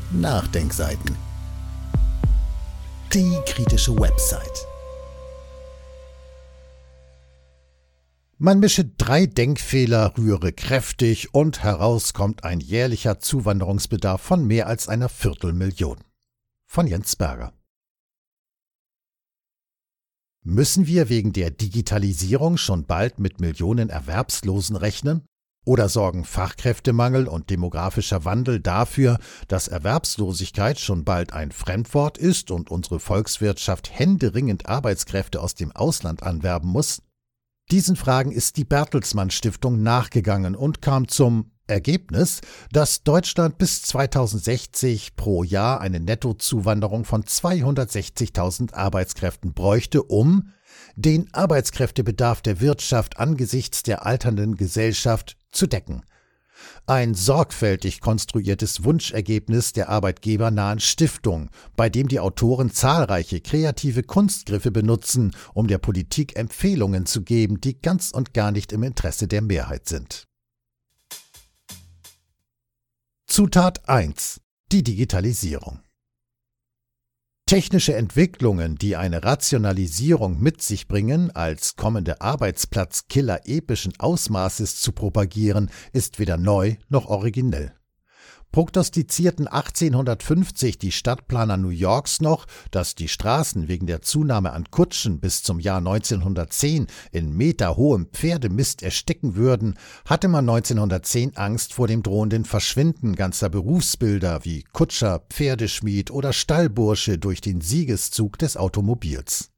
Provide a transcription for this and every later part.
Nachdenkseiten. Die kritische Website. Man mische 3 Denkfehler, rühre kräftig und heraus kommt ein jährlicher Zuwanderungsbedarf von mehr als einer Viertelmillion. Von Jens Berger. Müssen wir wegen der Digitalisierung schon bald mit Millionen Erwerbslosen rechnen? Oder sorgen Fachkräftemangel und demografischer Wandel dafür, dass Erwerbslosigkeit schon bald ein Fremdwort ist und unsere Volkswirtschaft händeringend Arbeitskräfte aus dem Ausland anwerben muss? Diesen Fragen ist die Bertelsmann Stiftung nachgegangen und kam zum Ergebnis, dass Deutschland bis 2060 pro Jahr eine Nettozuwanderung von 260.000 Arbeitskräften bräuchte, um den Arbeitskräftebedarf der Wirtschaft angesichts der alternden Gesellschaft zu decken. Ein sorgfältig konstruiertes Wunschergebnis der arbeitgebernahen Stiftung, bei dem die Autoren zahlreiche kreative Kunstgriffe benutzen, um der Politik Empfehlungen zu geben, die ganz und gar nicht im Interesse der Mehrheit sind. Zutat 1: Die Digitalisierung. Technische Entwicklungen, die eine Rationalisierung mit sich bringen, als kommende Arbeitsplatzkiller epischen Ausmaßes zu propagieren, ist weder neu noch originell. Prognostizierten 1850 die Stadtplaner New Yorks noch, dass die Straßen wegen der Zunahme an Kutschen bis zum Jahr 1910 in meterhohem Pferdemist ersticken würden, hatte man 1910 Angst vor dem drohenden Verschwinden ganzer Berufsbilder wie Kutscher, Pferdeschmied oder Stallbursche durch den Siegeszug des Automobils.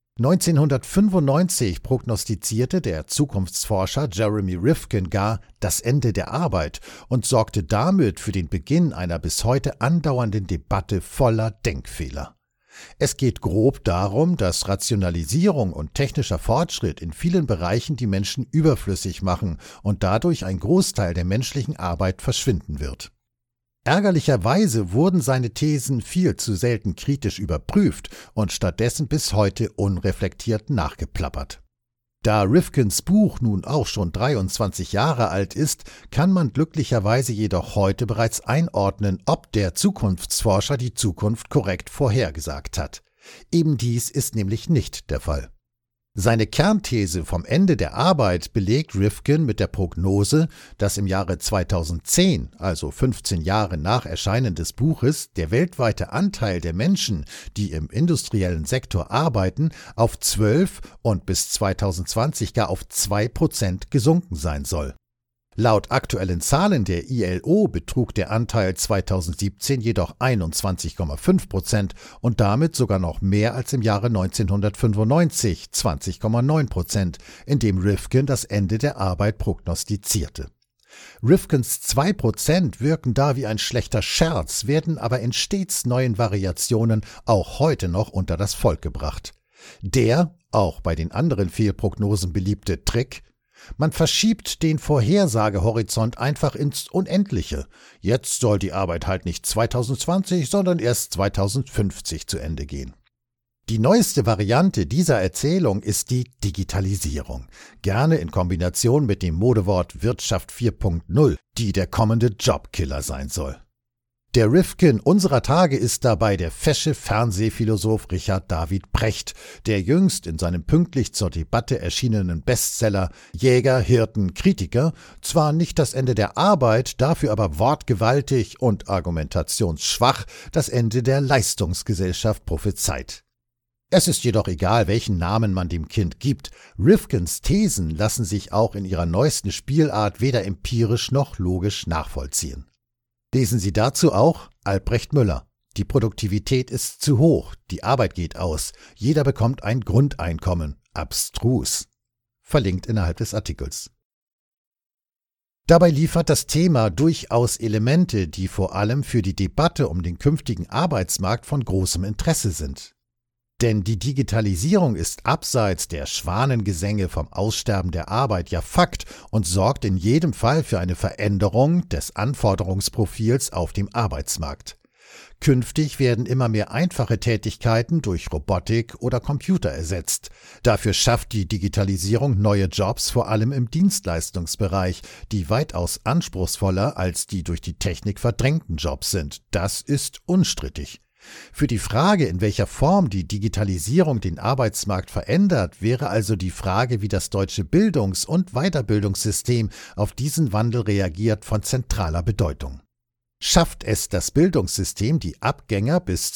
1995 prognostizierte der Zukunftsforscher Jeremy Rifkin gar das Ende der Arbeit und sorgte damit für den Beginn einer bis heute andauernden Debatte voller Denkfehler. Es geht grob darum, dass Rationalisierung und technischer Fortschritt in vielen Bereichen die Menschen überflüssig machen und dadurch ein Großteil der menschlichen Arbeit verschwinden wird. Ärgerlicherweise wurden seine Thesen viel zu selten kritisch überprüft und stattdessen bis heute unreflektiert nachgeplappert. Da Rifkins Buch nun auch schon 23 Jahre alt ist, kann man glücklicherweise jedoch heute bereits einordnen, ob der Zukunftsforscher die Zukunft korrekt vorhergesagt hat. Eben dies ist nämlich nicht der Fall. Seine Kernthese vom Ende der Arbeit belegt Rifkin mit der Prognose, dass im Jahre 2010, also 15 Jahre nach Erscheinen des Buches, der weltweite Anteil der Menschen, die im industriellen Sektor arbeiten, auf 12 und bis 2020 gar auf 2% gesunken sein soll. Laut aktuellen Zahlen der ILO betrug der Anteil 2017 jedoch 21,5% und damit sogar noch mehr als im Jahre 1995, 20,9%, in dem Rifkin das Ende der Arbeit prognostizierte. Rifkins 2% wirken da wie ein schlechter Scherz, werden aber in stets neuen Variationen auch heute noch unter das Volk gebracht. Der, auch bei den anderen Fehlprognosen beliebte Trick: Man verschiebt den Vorhersagehorizont einfach ins Unendliche. Jetzt soll die Arbeit halt nicht 2020, sondern erst 2050 zu Ende gehen. Die neueste Variante dieser Erzählung ist die Digitalisierung, gerne in Kombination mit dem Modewort Wirtschaft 4.0, die der kommende Jobkiller sein soll. Der Rifkin unserer Tage ist dabei der fesche Fernsehphilosoph Richard David Precht, der jüngst in seinem pünktlich zur Debatte erschienenen Bestseller Jäger, Hirten, Kritiker zwar nicht das Ende der Arbeit, dafür aber wortgewaltig und argumentationsschwach das Ende der Leistungsgesellschaft prophezeit. Es ist jedoch egal, welchen Namen man dem Kind gibt. Rifkins Thesen lassen sich auch in ihrer neuesten Spielart weder empirisch noch logisch nachvollziehen. Lesen Sie dazu auch Albrecht Müller. Die Produktivität ist zu hoch, die Arbeit geht aus, jeder bekommt ein Grundeinkommen. Abstrus. Verlinkt innerhalb des Artikels. Dabei liefert das Thema durchaus Elemente, die vor allem für die Debatte um den künftigen Arbeitsmarkt von großem Interesse sind. Denn die Digitalisierung ist abseits der Schwanengesänge vom Aussterben der Arbeit ja Fakt und sorgt in jedem Fall für eine Veränderung des Anforderungsprofils auf dem Arbeitsmarkt. Künftig werden immer mehr einfache Tätigkeiten durch Robotik oder Computer ersetzt. Dafür schafft die Digitalisierung neue Jobs, vor allem im Dienstleistungsbereich, die weitaus anspruchsvoller als die durch die Technik verdrängten Jobs sind. Das ist unstrittig. Für die Frage, in welcher Form die Digitalisierung den Arbeitsmarkt verändert, wäre also die Frage, wie das deutsche Bildungs- und Weiterbildungssystem auf diesen Wandel reagiert, von zentraler Bedeutung. Schafft es das Bildungssystem, die Abgänger bis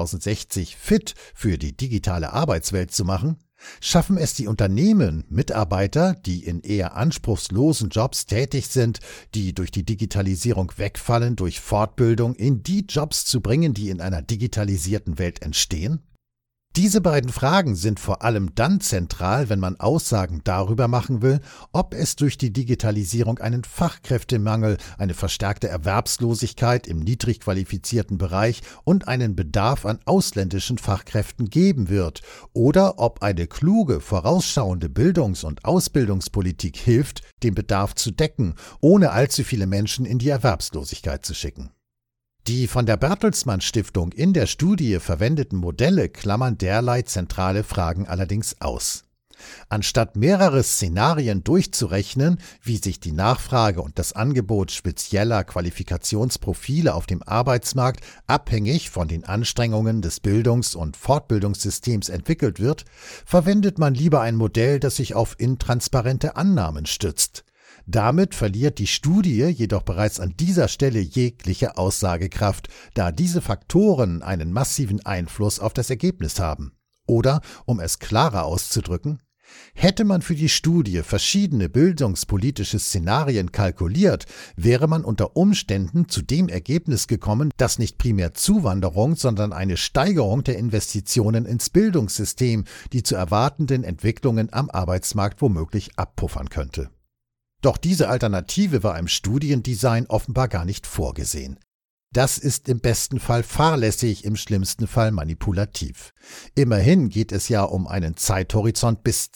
2060 fit für die digitale Arbeitswelt zu machen? Schaffen es die Unternehmen, Mitarbeiter, die in eher anspruchslosen Jobs tätig sind, die durch die Digitalisierung wegfallen, durch Fortbildung in die Jobs zu bringen, die in einer digitalisierten Welt entstehen? Diese beiden Fragen sind vor allem dann zentral, wenn man Aussagen darüber machen will, ob es durch die Digitalisierung einen Fachkräftemangel, eine verstärkte Erwerbslosigkeit im niedrig qualifizierten Bereich und einen Bedarf an ausländischen Fachkräften geben wird, oder ob eine kluge, vorausschauende Bildungs- und Ausbildungspolitik hilft, den Bedarf zu decken, ohne allzu viele Menschen in die Erwerbslosigkeit zu schicken. Die von der Bertelsmann Stiftung in der Studie verwendeten Modelle klammern derlei zentrale Fragen allerdings aus. Anstatt mehrere Szenarien durchzurechnen, wie sich die Nachfrage und das Angebot spezieller Qualifikationsprofile auf dem Arbeitsmarkt abhängig von den Anstrengungen des Bildungs- und Fortbildungssystems entwickelt wird, verwendet man lieber ein Modell, das sich auf intransparente Annahmen stützt. Damit verliert die Studie jedoch bereits an dieser Stelle jegliche Aussagekraft, da diese Faktoren einen massiven Einfluss auf das Ergebnis haben. Oder, um es klarer auszudrücken, hätte man für die Studie verschiedene bildungspolitische Szenarien kalkuliert, wäre man unter Umständen zu dem Ergebnis gekommen, dass nicht primär Zuwanderung, sondern eine Steigerung der Investitionen ins Bildungssystem die zu erwartenden Entwicklungen am Arbeitsmarkt womöglich abpuffern könnte. Doch diese Alternative war im Studiendesign offenbar gar nicht vorgesehen. Das ist im besten Fall fahrlässig, im schlimmsten Fall manipulativ. Immerhin geht es ja um einen Zeithorizont bis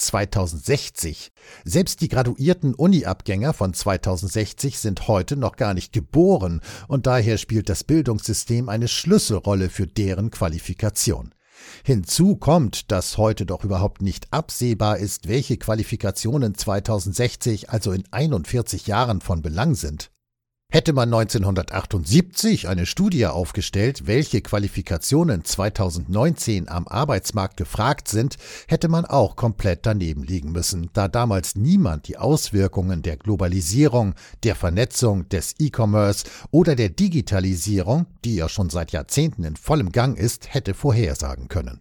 2060. Selbst die graduierten Uni-Abgänger von 2060 sind heute noch gar nicht geboren und daher spielt das Bildungssystem eine Schlüsselrolle für deren Qualifikation. Hinzu kommt, dass heute doch überhaupt nicht absehbar ist, welche Qualifikationen 2060, also in 41 Jahren, von Belang sind. Hätte man 1978 eine Studie aufgestellt, welche Qualifikationen 2019 am Arbeitsmarkt gefragt sind, hätte man auch komplett daneben liegen müssen, da damals niemand die Auswirkungen der Globalisierung, der Vernetzung, des E-Commerce oder der Digitalisierung, die ja schon seit Jahrzehnten in vollem Gang ist, hätte vorhersagen können.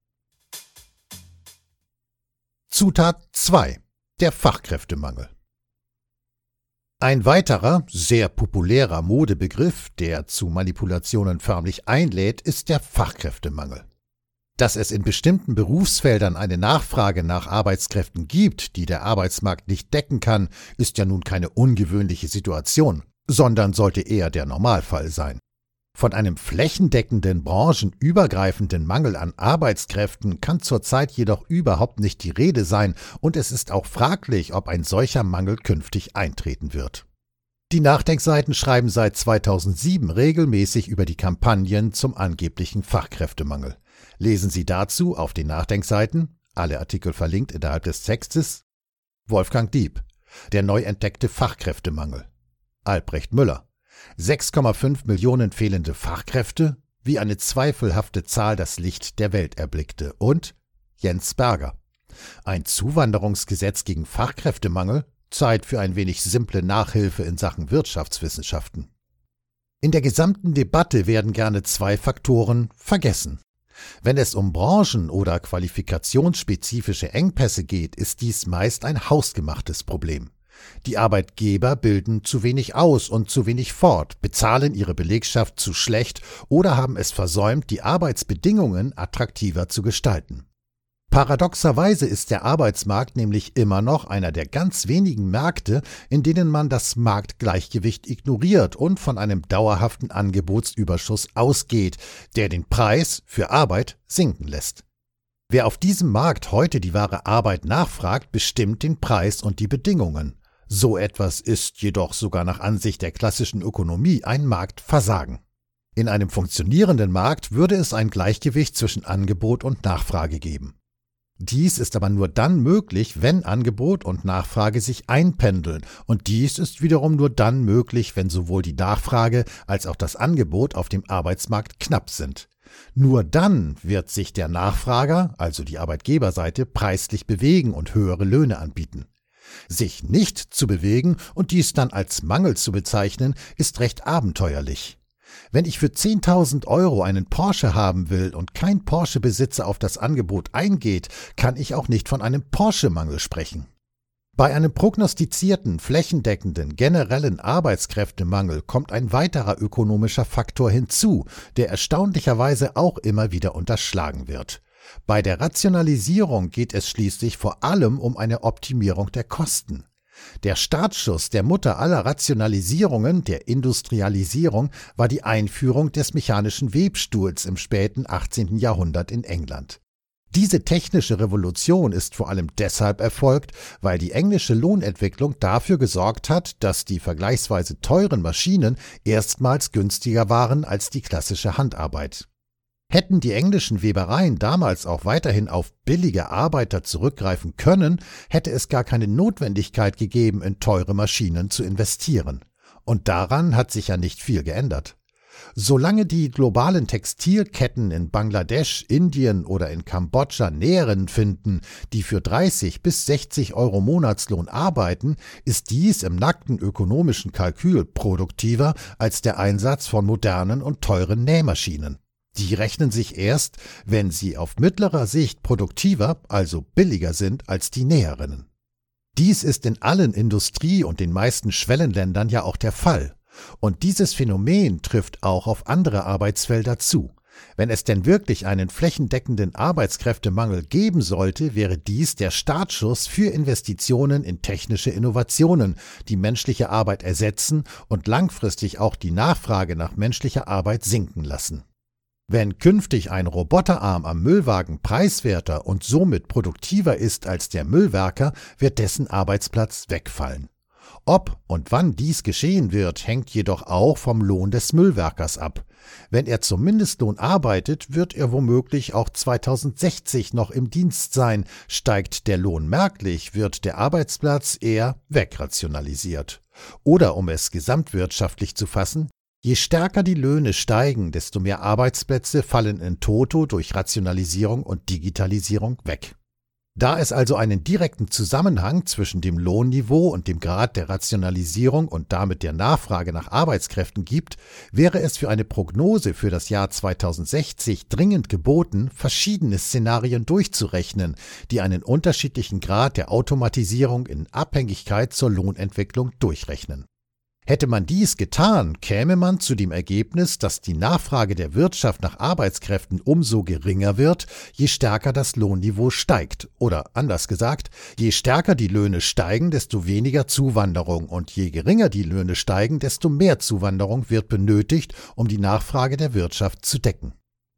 Zutat 2: Der Fachkräftemangel. Ein weiterer, sehr populärer Modebegriff, der zu Manipulationen förmlich einlädt, ist der Fachkräftemangel. Dass es in bestimmten Berufsfeldern eine Nachfrage nach Arbeitskräften gibt, die der Arbeitsmarkt nicht decken kann, ist ja nun keine ungewöhnliche Situation, sondern sollte eher der Normalfall sein. Von einem flächendeckenden, branchenübergreifenden Mangel an Arbeitskräften kann zurzeit jedoch überhaupt nicht die Rede sein und es ist auch fraglich, ob ein solcher Mangel künftig eintreten wird. Die Nachdenkseiten schreiben seit 2007 regelmäßig über die Kampagnen zum angeblichen Fachkräftemangel. Lesen Sie dazu auf den Nachdenkseiten, alle Artikel verlinkt innerhalb des Textes, Wolfgang Dieb, der neu entdeckte Fachkräftemangel, Albrecht Müller, 6,5 Millionen fehlende Fachkräfte, wie eine zweifelhafte Zahl das Licht der Welt erblickte, und Jens Berger. Ein Zuwanderungsgesetz gegen Fachkräftemangel, Zeit für ein wenig simple Nachhilfe in Sachen Wirtschaftswissenschaften. In der gesamten Debatte werden gerne zwei Faktoren vergessen. Wenn es um branchen- oder qualifikationsspezifische Engpässe geht, ist dies meist ein hausgemachtes Problem. Die Arbeitgeber bilden zu wenig aus und zu wenig fort, bezahlen ihre Belegschaft zu schlecht oder haben es versäumt, die Arbeitsbedingungen attraktiver zu gestalten. Paradoxerweise ist der Arbeitsmarkt nämlich immer noch einer der ganz wenigen Märkte, in denen man das Marktgleichgewicht ignoriert und von einem dauerhaften Angebotsüberschuss ausgeht, der den Preis für Arbeit sinken lässt. Wer auf diesem Markt heute die wahre Arbeit nachfragt, bestimmt den Preis und die Bedingungen. So etwas ist jedoch sogar nach Ansicht der klassischen Ökonomie ein Marktversagen. In einem funktionierenden Markt würde es ein Gleichgewicht zwischen Angebot und Nachfrage geben. Dies ist aber nur dann möglich, wenn Angebot und Nachfrage sich einpendeln, und dies ist wiederum nur dann möglich, wenn sowohl die Nachfrage als auch das Angebot auf dem Arbeitsmarkt knapp sind. Nur dann wird sich der Nachfrager, also die Arbeitgeberseite, preislich bewegen und höhere Löhne anbieten. Sich nicht zu bewegen und dies dann als Mangel zu bezeichnen, ist recht abenteuerlich. Wenn ich für 10.000 € einen Porsche haben will und kein Porsche-Besitzer auf das Angebot eingeht, kann ich auch nicht von einem Porsche-Mangel sprechen. Bei einem prognostizierten, flächendeckenden, generellen Arbeitskräftemangel kommt ein weiterer ökonomischer Faktor hinzu, der erstaunlicherweise auch immer wieder unterschlagen wird. Bei der Rationalisierung geht es schließlich vor allem um eine Optimierung der Kosten. Der Startschuss der Mutter aller Rationalisierungen, der Industrialisierung, war die Einführung des mechanischen Webstuhls im späten 18. Jahrhundert in England. Diese technische Revolution ist vor allem deshalb erfolgt, weil die englische Lohnentwicklung dafür gesorgt hat, dass die vergleichsweise teuren Maschinen erstmals günstiger waren als die klassische Handarbeit. Hätten die englischen Webereien damals auch weiterhin auf billige Arbeiter zurückgreifen können, hätte es gar keine Notwendigkeit gegeben, in teure Maschinen zu investieren. Und daran hat sich ja nicht viel geändert. Solange die globalen Textilketten in Bangladesch, Indien oder in Kambodscha Näherinnen finden, die für 30 bis 60 € Monatslohn arbeiten, ist dies im nackten ökonomischen Kalkül produktiver als der Einsatz von modernen und teuren Nähmaschinen. Die rechnen sich erst, wenn sie auf mittlerer Sicht produktiver, also billiger sind als die Näherinnen. Dies ist in allen Industrie- und den meisten Schwellenländern ja auch der Fall. Und dieses Phänomen trifft auch auf andere Arbeitsfelder zu. Wenn es denn wirklich einen flächendeckenden Arbeitskräftemangel geben sollte, wäre dies der Startschuss für Investitionen in technische Innovationen, die menschliche Arbeit ersetzen und langfristig auch die Nachfrage nach menschlicher Arbeit sinken lassen. Wenn künftig ein Roboterarm am Müllwagen preiswerter und somit produktiver ist als der Müllwerker, wird dessen Arbeitsplatz wegfallen. Ob und wann dies geschehen wird, hängt jedoch auch vom Lohn des Müllwerkers ab. Wenn er zum Mindestlohn arbeitet, wird er womöglich auch 2060 noch im Dienst sein. Steigt der Lohn merklich, wird der Arbeitsplatz eher wegrationalisiert. Oder um es gesamtwirtschaftlich zu fassen: Je stärker die Löhne steigen, desto mehr Arbeitsplätze fallen in toto durch Rationalisierung und Digitalisierung weg. Da es also einen direkten Zusammenhang zwischen dem Lohnniveau und dem Grad der Rationalisierung und damit der Nachfrage nach Arbeitskräften gibt, wäre es für eine Prognose für das Jahr 2060 dringend geboten, verschiedene Szenarien durchzurechnen, die einen unterschiedlichen Grad der Automatisierung in Abhängigkeit zur Lohnentwicklung durchrechnen. Hätte man dies getan, käme man zu dem Ergebnis, dass die Nachfrage der Wirtschaft nach Arbeitskräften umso geringer wird, je stärker das Lohnniveau steigt. Oder anders gesagt, je stärker die Löhne steigen, desto weniger Zuwanderung, und je geringer die Löhne steigen, desto mehr Zuwanderung wird benötigt, um die Nachfrage der Wirtschaft zu decken.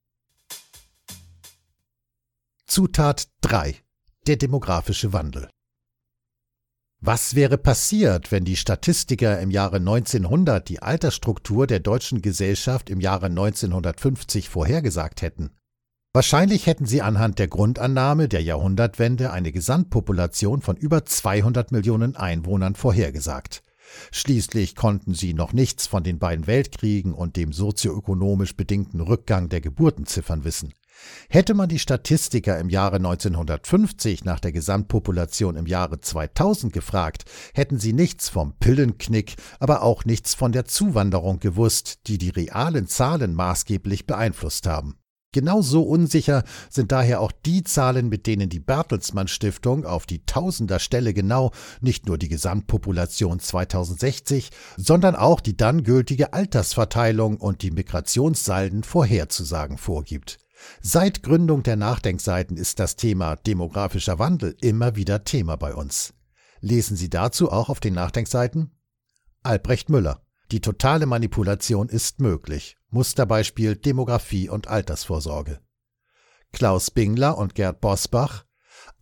Zutat 3: Der demografische Wandel. Was wäre passiert, wenn die Statistiker im Jahre 1900 die Altersstruktur der deutschen Gesellschaft im Jahre 1950 vorhergesagt hätten? Wahrscheinlich hätten sie anhand der Grundannahme der Jahrhundertwende eine Gesamtpopulation von über 200 Millionen Einwohnern vorhergesagt. Schließlich konnten sie noch nichts von den beiden Weltkriegen und dem sozioökonomisch bedingten Rückgang der Geburtenziffern wissen. Hätte man die Statistiker im Jahre 1950 nach der Gesamtpopulation im Jahre 2000 gefragt, hätten sie nichts vom Pillenknick, aber auch nichts von der Zuwanderung gewusst, die die realen Zahlen maßgeblich beeinflusst haben. Genauso unsicher sind daher auch die Zahlen, mit denen die Bertelsmann Stiftung auf die Tausenderstelle genau nicht nur die Gesamtpopulation 2060, sondern auch die dann gültige Altersverteilung und die Migrationssalden vorherzusagen vorgibt. Seit Gründung der Nachdenkseiten ist das Thema demografischer Wandel immer wieder Thema bei uns. Lesen Sie dazu auch auf den Nachdenkseiten? Albrecht Müller: Die totale Manipulation ist möglich. Musterbeispiel Demografie und Altersvorsorge. Klaus Bingler und Gerd Bosbach: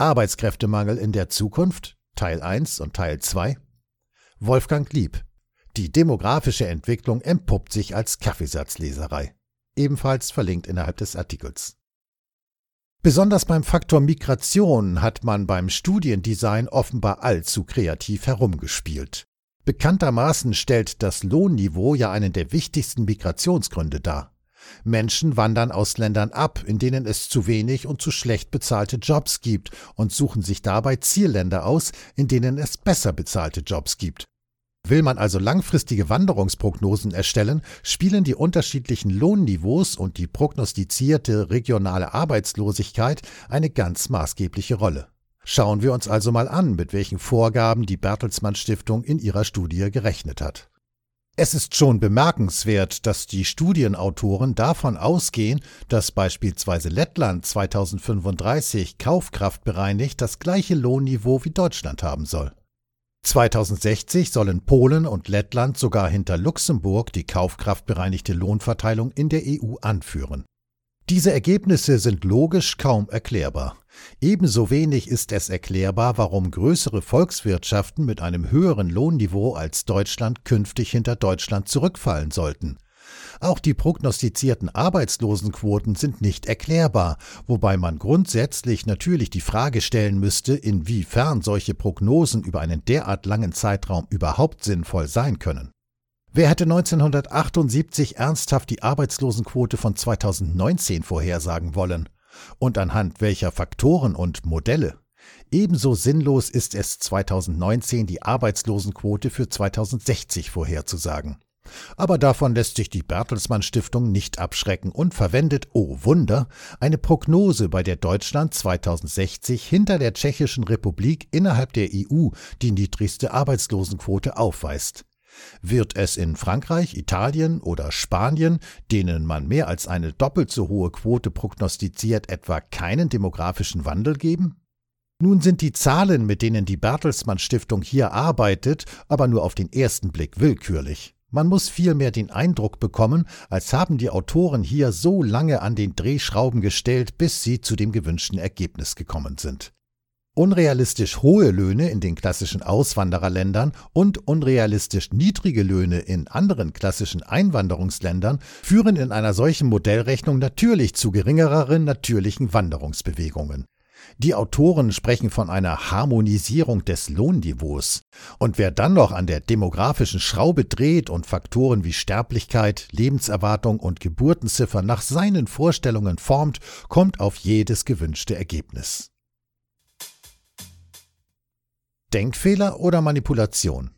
Arbeitskräftemangel in der Zukunft, Teil 1 und Teil 2. Wolfgang Lieb: Die demografische Entwicklung entpuppt sich als Kaffeesatzleserei. Ebenfalls verlinkt innerhalb des Artikels. Besonders beim Faktor Migration hat man beim Studiendesign offenbar allzu kreativ herumgespielt. Bekanntermaßen stellt das Lohnniveau ja einen der wichtigsten Migrationsgründe dar. Menschen wandern aus Ländern ab, in denen es zu wenig und zu schlecht bezahlte Jobs gibt und suchen sich dabei Zielländer aus, in denen es besser bezahlte Jobs gibt. Will man also langfristige Wanderungsprognosen erstellen, spielen die unterschiedlichen Lohnniveaus und die prognostizierte regionale Arbeitslosigkeit eine ganz maßgebliche Rolle. Schauen wir uns also mal an, mit welchen Vorgaben die Bertelsmann Stiftung in ihrer Studie gerechnet hat. Es ist schon bemerkenswert, dass die Studienautoren davon ausgehen, dass beispielsweise Lettland 2035 kaufkraftbereinigt das gleiche Lohnniveau wie Deutschland haben soll. 2060 sollen Polen und Lettland sogar hinter Luxemburg die kaufkraftbereinigte Lohnverteilung in der EU anführen. Diese Ergebnisse sind logisch kaum erklärbar. Ebenso wenig ist es erklärbar, warum größere Volkswirtschaften mit einem höheren Lohnniveau als Deutschland künftig hinter Deutschland zurückfallen sollten. Auch die prognostizierten Arbeitslosenquoten sind nicht erklärbar, wobei man grundsätzlich natürlich die Frage stellen müsste, inwiefern solche Prognosen über einen derart langen Zeitraum überhaupt sinnvoll sein können. Wer hätte 1978 ernsthaft die Arbeitslosenquote von 2019 vorhersagen wollen? Und anhand welcher Faktoren und Modelle? Ebenso sinnlos ist es 2019 die Arbeitslosenquote für 2060 vorherzusagen. Aber davon lässt sich die Bertelsmann Stiftung nicht abschrecken und verwendet, oh Wunder, eine Prognose, bei der Deutschland 2060 hinter der Tschechischen Republik innerhalb der EU die niedrigste Arbeitslosenquote aufweist. Wird es in Frankreich, Italien oder Spanien, denen man mehr als eine doppelt so hohe Quote prognostiziert, etwa keinen demografischen Wandel geben? Nun sind die Zahlen, mit denen die Bertelsmann Stiftung hier arbeitet, aber nur auf den ersten Blick willkürlich. Man muss vielmehr den Eindruck bekommen, als haben die Autoren hier so lange an den Drehschrauben gestellt, bis sie zu dem gewünschten Ergebnis gekommen sind. Unrealistisch hohe Löhne in den klassischen Auswandererländern und unrealistisch niedrige Löhne in anderen klassischen Einwanderungsländern führen in einer solchen Modellrechnung natürlich zu geringereren natürlichen Wanderungsbewegungen. Die Autoren sprechen von einer Harmonisierung des Lohnniveaus. Und wer dann noch an der demografischen Schraube dreht und Faktoren wie Sterblichkeit, Lebenserwartung und Geburtenziffer nach seinen Vorstellungen formt, kommt auf jedes gewünschte Ergebnis. Denkfehler oder Manipulation?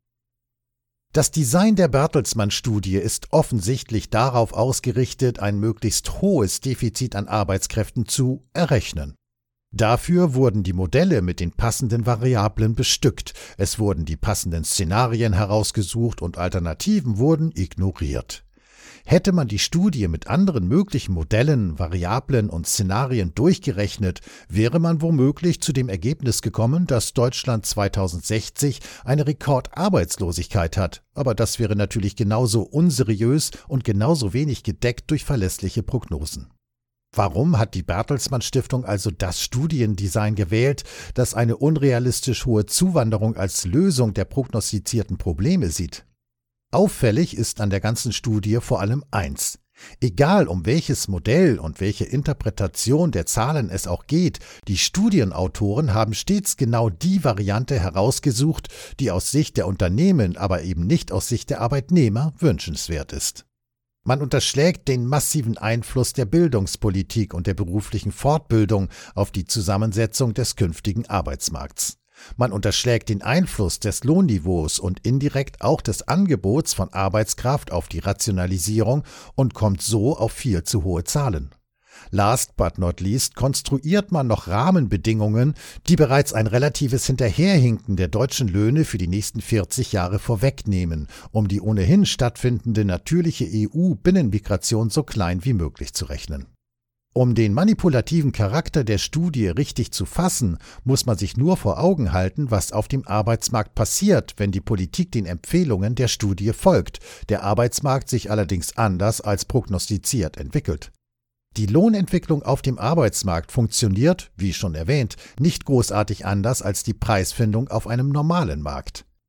Das Design der Bertelsmann-Studie ist offensichtlich darauf ausgerichtet, ein möglichst hohes Defizit an Arbeitskräften zu errechnen. Dafür wurden die Modelle mit den passenden Variablen bestückt, es wurden die passenden Szenarien herausgesucht und Alternativen wurden ignoriert. Hätte man die Studie mit anderen möglichen Modellen, Variablen und Szenarien durchgerechnet, wäre man womöglich zu dem Ergebnis gekommen, dass Deutschland 2060 eine Rekordarbeitslosigkeit hat, aber das wäre natürlich genauso unseriös und genauso wenig gedeckt durch verlässliche Prognosen. Warum hat die Bertelsmann Stiftung also das Studiendesign gewählt, das eine unrealistisch hohe Zuwanderung als Lösung der prognostizierten Probleme sieht? Auffällig ist an der ganzen Studie vor allem eins: Egal um welches Modell und welche Interpretation der Zahlen es auch geht, die Studienautoren haben stets genau die Variante herausgesucht, die aus Sicht der Unternehmen, aber eben nicht aus Sicht der Arbeitnehmer wünschenswert ist. Man unterschlägt den massiven Einfluss der Bildungspolitik und der beruflichen Fortbildung auf die Zusammensetzung des künftigen Arbeitsmarkts. Man unterschlägt den Einfluss des Lohnniveaus und indirekt auch des Angebots von Arbeitskraft auf die Rationalisierung und kommt so auf viel zu hohe Zahlen. Last but not least konstruiert man noch Rahmenbedingungen, die bereits ein relatives Hinterherhinken der deutschen Löhne für die nächsten 40 Jahre vorwegnehmen, um die ohnehin stattfindende natürliche EU-Binnenmigration so klein wie möglich zu rechnen. Um den manipulativen Charakter der Studie richtig zu fassen, muss man sich nur vor Augen halten, was auf dem Arbeitsmarkt passiert, wenn die Politik den Empfehlungen der Studie folgt, der Arbeitsmarkt sich allerdings anders als prognostiziert entwickelt. Die Lohnentwicklung auf dem Arbeitsmarkt funktioniert, wie schon erwähnt, nicht großartig anders als die Preisfindung auf einem normalen Markt.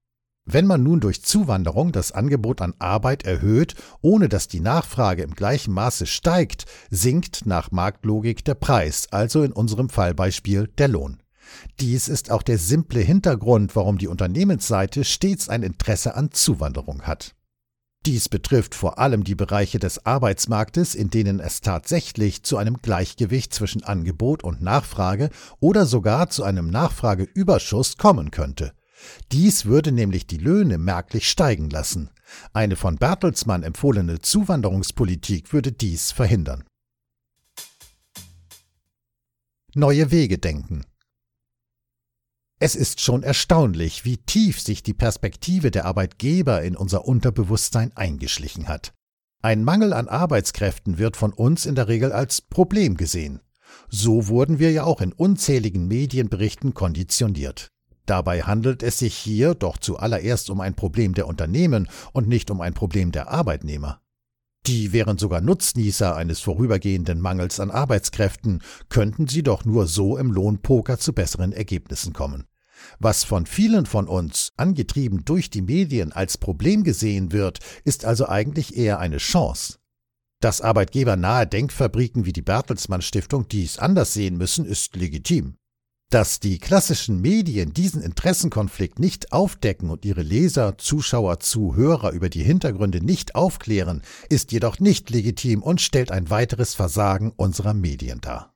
Wenn man nun durch Zuwanderung das Angebot an Arbeit erhöht, ohne dass die Nachfrage im gleichen Maße steigt, sinkt nach Marktlogik der Preis, also in unserem Fallbeispiel der Lohn. Dies ist auch der simple Hintergrund, warum die Unternehmensseite stets ein Interesse an Zuwanderung hat. Dies betrifft vor allem die Bereiche des Arbeitsmarktes, in denen es tatsächlich zu einem Gleichgewicht zwischen Angebot und Nachfrage oder sogar zu einem Nachfrageüberschuss kommen könnte. Dies würde nämlich die Löhne merklich steigen lassen. Eine von Bertelsmann empfohlene Zuwanderungspolitik würde dies verhindern. Neue Wege denken. Es ist schon erstaunlich, wie tief sich die Perspektive der Arbeitgeber in unser Unterbewusstsein eingeschlichen hat. Ein Mangel an Arbeitskräften wird von uns in der Regel als Problem gesehen. So wurden wir ja auch in unzähligen Medienberichten konditioniert. Dabei handelt es sich hier doch zuallererst um ein Problem der Unternehmen und nicht um ein Problem der Arbeitnehmer. Die wären sogar Nutznießer eines vorübergehenden Mangels an Arbeitskräften, könnten sie doch nur so im Lohnpoker zu besseren Ergebnissen kommen. Was von vielen von uns, angetrieben durch die Medien, als Problem gesehen wird, ist also eigentlich eher eine Chance. Dass arbeitgebernahe Denkfabriken wie die Bertelsmann Stiftung dies anders sehen müssen, ist legitim. Dass die klassischen Medien diesen Interessenkonflikt nicht aufdecken und ihre Leser, Zuschauer, Zuhörer über die Hintergründe nicht aufklären, ist jedoch nicht legitim und stellt ein weiteres Versagen unserer Medien dar.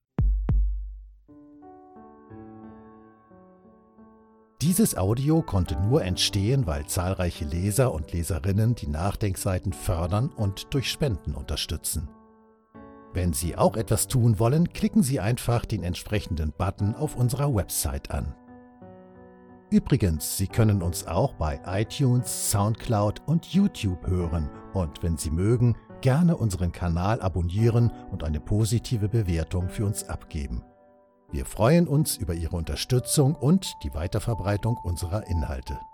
Dieses Audio konnte nur entstehen, weil zahlreiche Leser und Leserinnen die Nachdenkseiten fördern und durch Spenden unterstützen. Wenn Sie auch etwas tun wollen, klicken Sie einfach den entsprechenden Button auf unserer Website an. Übrigens, Sie können uns auch bei iTunes, Soundcloud und YouTube hören und wenn Sie mögen, gerne unseren Kanal abonnieren und eine positive Bewertung für uns abgeben. Wir freuen uns über Ihre Unterstützung und die Weiterverbreitung unserer Inhalte.